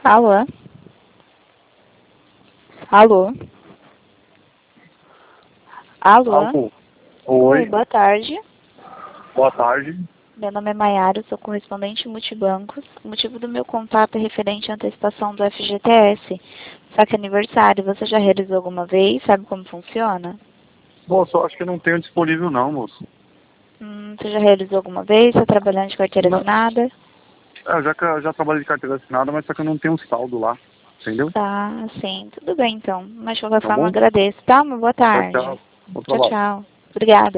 Alô? Alô? Alô? Alô? Oi, Oi, boa tarde. boa tarde. Meu nome é Maiara, sou correspondente multibancos. O motivo do meu contato é referente à antecipação do FGTS. Só que é aniversário, você já realizou alguma vez? Sabe como funciona? Moço, eu acho que não tenho disponível não, moço. Você já realizou alguma vez? Está trabalhando de carteira Não. assinada? Eu já trabalho de carteira assinada, mas só que eu não tenho um saldo lá, entendeu? Tá, sim. Tudo bem então. Mas de qualquer Tá forma bom? agradeço, tá? Uma boa Tchau, tarde. tchau. Bom Tchau, trabalho. tchau. Obrigada.